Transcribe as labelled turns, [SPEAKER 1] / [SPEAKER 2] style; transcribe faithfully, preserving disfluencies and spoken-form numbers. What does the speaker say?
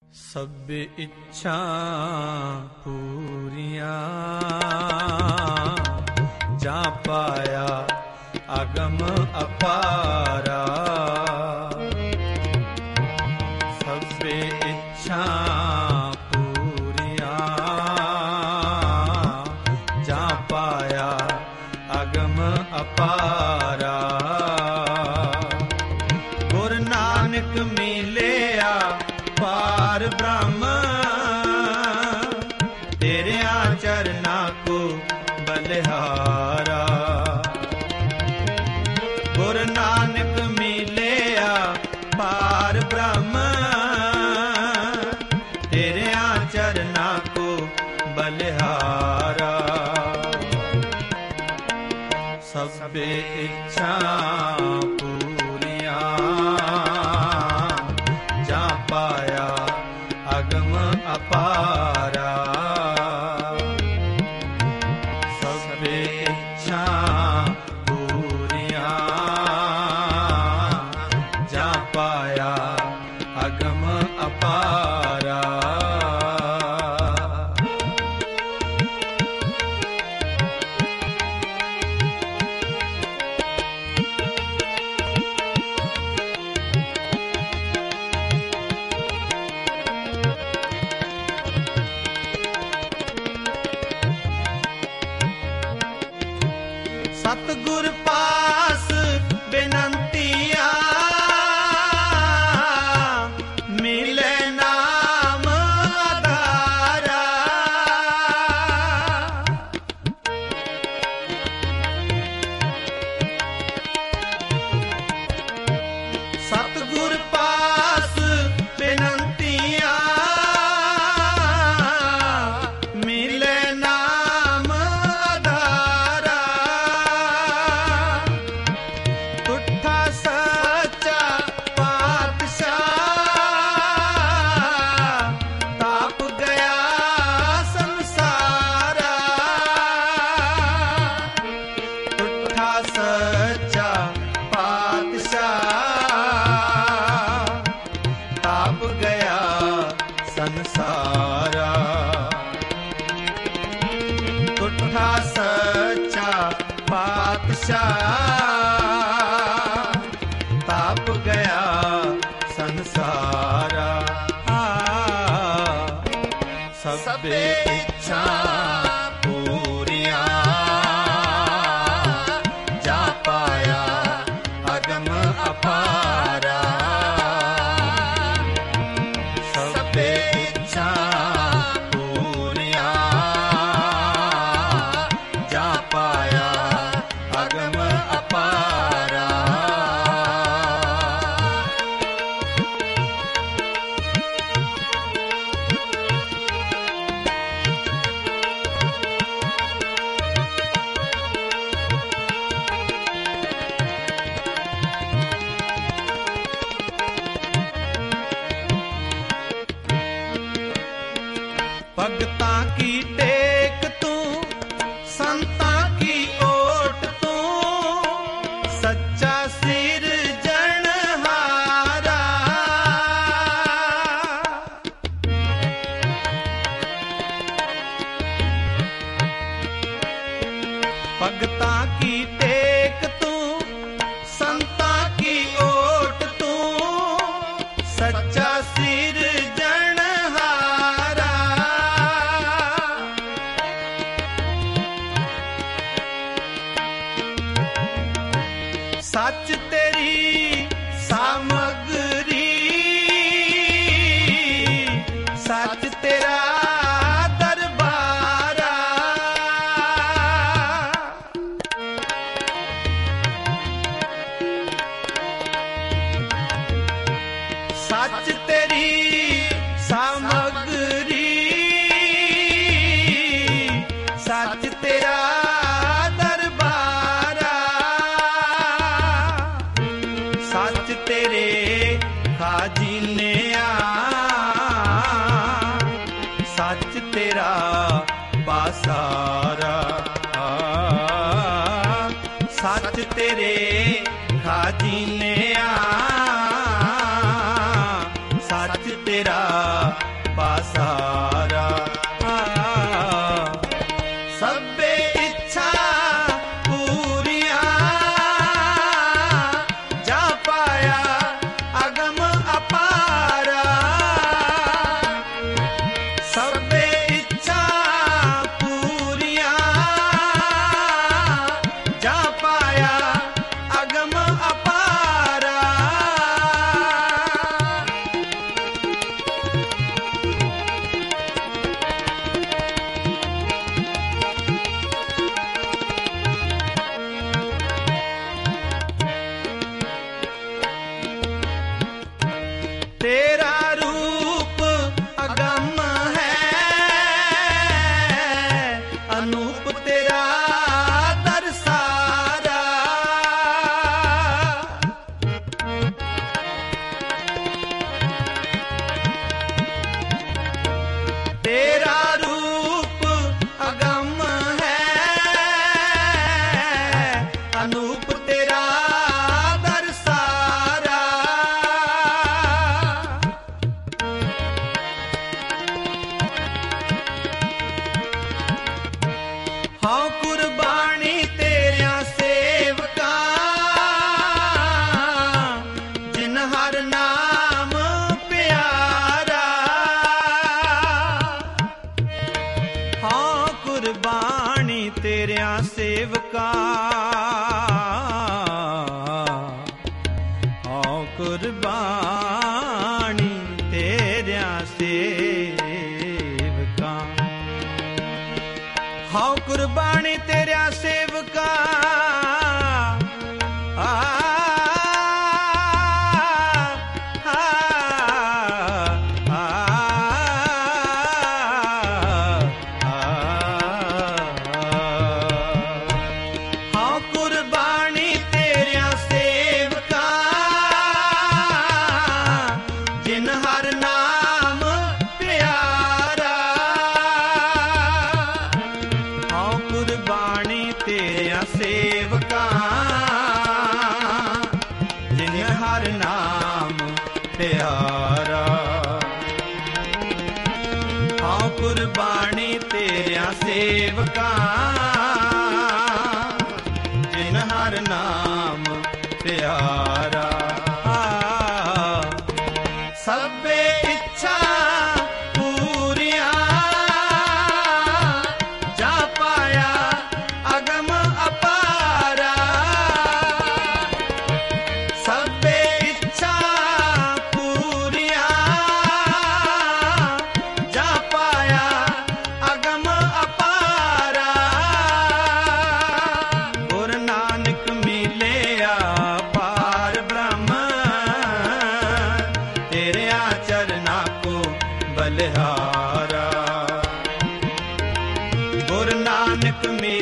[SPEAKER 1] ਸਭ ਇੱਛਾ ਪੂਰੀਆਂ ਜਾ ਪਾਇਆ ਅਗਮ ਅਪਾਰਾ। ਸਭ ਇੱਛਾ ਪੂਰੀਆਂ ਜਾ ਪਾਇਆ ਅਗਮ ਅਪਾਰਾ। ਗੁਰ ਨਾਨਕ ਮਿਲਿਆ ਪਾਰ ਬ੍ਰਹਮ ਤੇਰਿਆਂ ਚਰਨਾਂ ਕੋ ਬਲਿਹਾਰਾ। ਗੁਰ ਨਾਨਕ ਮਿਲਿਆ ਪਾਰ ਬ੍ਰਹਮ ਤੇਰਿਆਂ ਚਰਨਾਂ ਕੋ ਬਲਿਹਾਰਾ। ਸਭ ਇੱਛਾ ਪੂਰੀਆਂ ਜਾ ਪਾਇਆ ਅਗਮ ਅਪਾਰਾ। ਸਭ ਇੱਛਾ ਪੂਰੀਆਂ ਜਾ ਪਾਇਆ ਅਗਮ ਅਪਾਰਾ। ਸਤਿਗੁਰ ਪਾਸ ਬੇਨੰਤੀਆ ਮਿਲੇ ਨਾਮ ਆਧਾਰਾ। ਸਤਿਗੁਰ ਪਾਸ ਬੇਨੰਤੀਆ ਮਿਲੇ ਨਾਮ ਆਧਾਰਾ। ਤੁਠਾ ਸੱਚਾ ਪਾਤਸ਼ਾਹ ਤਾਪ ਗਿਆ ਸੰਸਾਰਾ। ਤੁਠਾ ਸੱਚਾ ਪਾਤਸ਼ਾਹ ਤਾਪ ਗਿਆ ਸੰਸਾਰਾ। ਤੁਠਾ ਸੱਚਾ ਪਾਤਸ਼ਾਹ ਤਾਪ ਗਿਆ ਸੰਸਾਰਾ। ਸਭ ਇੱਛਾ ਪੂਰੀਆਂ ਜਾ ਪਾਇਆ ਅਗਮ ਅਪਾਰਾ। ਸਭ ਇੱਛਾ ਪੂਰੀਆਂ ਜਾ ਪਾਇਆ ਅਗਮ ਅਪਾਰਾ। ਭਗਤਾਂ ਕੀ ਟੇਕ ਤੂੰ ਸੰਤਾਂ ਕੀ ਓਟ ਤੂੰ ਸੱਚਾ ਸਿਰਜਣਹਾਰਾ। ਭਗਤਾਂ ਕੀ ਟੇਕ ਤੂੰ ਸੰਤਾਂ ਕੀ ਓਟ ਤੂੰ ਸੱਚਾ ਸਿਰਜਣਹਾਰਾ। ਸੱਚ ਤੇਰੀ ਸਾਮਗਰੀ ਸੱਚ ਤੇਰਾ ਦਰਬਾਰਾ। तेरा पासारा। सबे इच्छा पूरिया जा पाया अगम अपारा। सबे इच्छा पूरिया जा पाया अगम अपारा। तेरा रूप अगम है, अनूप तेरा दरसारा। तेरा रूप अगम है, अनूप तेरा दरसारा। हाँ कुर्बानी तेरिया सेवका, जिन हर नाम प्यारा। हाँ कुर्बानी तेरिया सेवका, हाँ कुर्बानी तेरिया सेवका। हाँ कुर्बानी तेरा सेवका, आ, आ, आ, आ, हाँ कुर्बानी तेरा सेवका, जिन हर नाम प्यारा। हाँ कुर्बानी तेरा सेवका, जिन हर नाम प्यारा। हाँ कुर्बानी तेरा सेवका, जिन हर नाम प्यारा। सबे इच्छा पूरिया जा पाया अगम अपारा। सबे इच्छा पूरिया जा पाया अगम अपारा। गुरु नानक मिलिया पार ब्रह्म, तेरे चरना को बलिहारा। गुरु नानक में